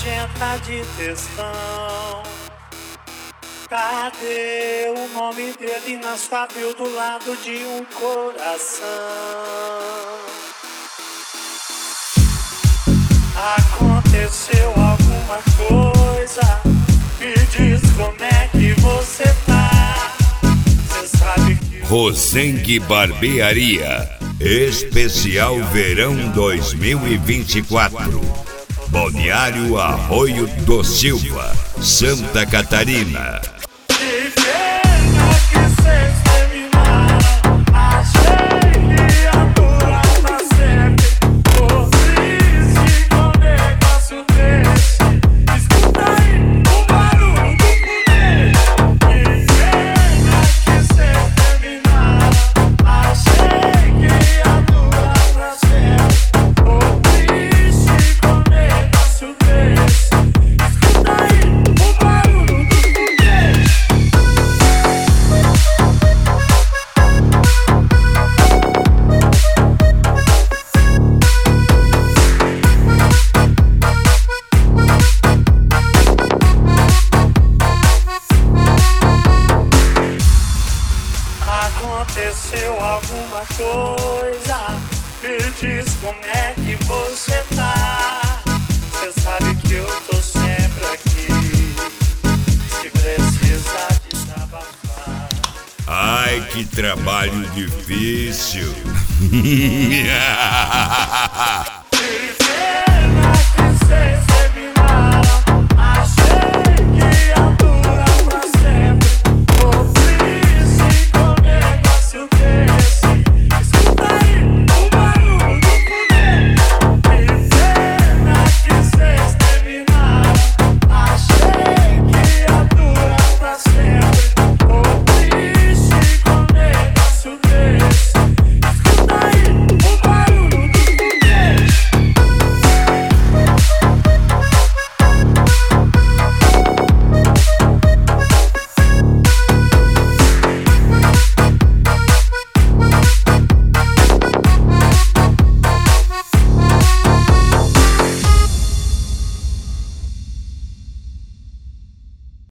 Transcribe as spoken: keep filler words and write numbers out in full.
nojenta de textão. Cadê o nome dele na sua bio do lado de um coração? Aconteceu alguma coisa? Me diz como é que você tá. Cê sabe que Rosengue Barbearia, especial verão dois mil e vinte e quatro. Balneário Arroio do Silva, Santa Catarina. que pena que cês terminaram. Achei que ia durar pra sempre. Tô triste com um negócio desse. Escuta aí o barulho do foguete. Que pena que cês terminaram. Achei que ia durar pra sempre. Tô triste com um negócio desse. Escuta aí o barulho do foguete. Aconteceu alguma coisa? Me diz como é que você tá. Cê sabe que eu tô sempre aqui. Se precisar desabafar. Ai, que trabalho difícil.